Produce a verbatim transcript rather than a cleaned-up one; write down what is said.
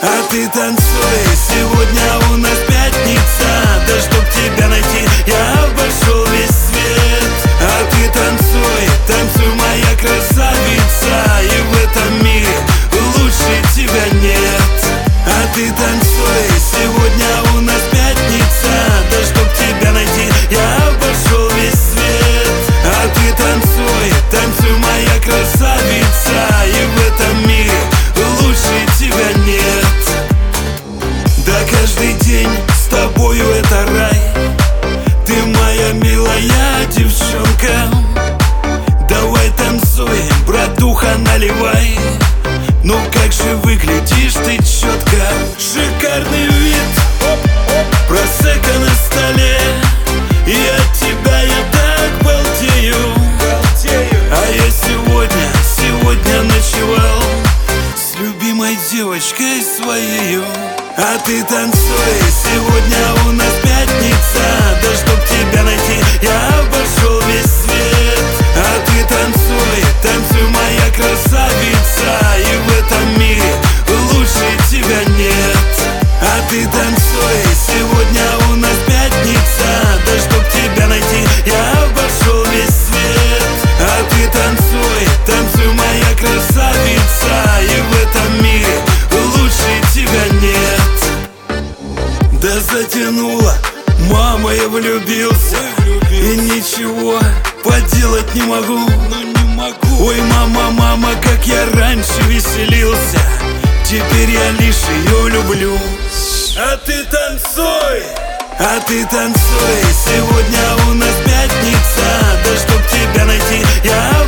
А ты танцуй, сегодня у нас пятница. Да чтоб тебя найти, я обошел весь свет. А ты танцуй, танцуй, моя красавица, и в этом мире лучше тебя нет. А ты танцуй, сегодня у нас пятница. Да чтоб тебя найти, я обошел весь свет. А ты танцуй, танцуй, моя красавица, и в этом мире лучше тебя нет. Да каждый день с тобою это рай. Ты моя милая девчонка. Давай танцуй, братуха, наливай. Ну как же выглядишь ты четко. Шикарный вид, просека на столе, и от тебя я так балдею. А я сегодня, сегодня ночевал с любимой девочкой своею. А ты танцуй, сегодня у нас пятница. Да чтоб тебя найти, я обошел весь свет. А ты танцуй, танцуй, моя красавица, и в этом мире лучше тебя нет. А ты танцуй, сегодня у нас пятница. Да чтоб тебя найти, я обошел весь свет. А ты танцуй, танцуй, моя красавица, и в этом мире лучше тебя нет. Да затянуло, мама, я влюбился, и ничего поделать не могу. Ой, мама, мама, как я раньше веселился, теперь я лишь ее люблю. А ты танцуй, а ты танцуй, сегодня у нас пятница. Да чтоб тебя найти, я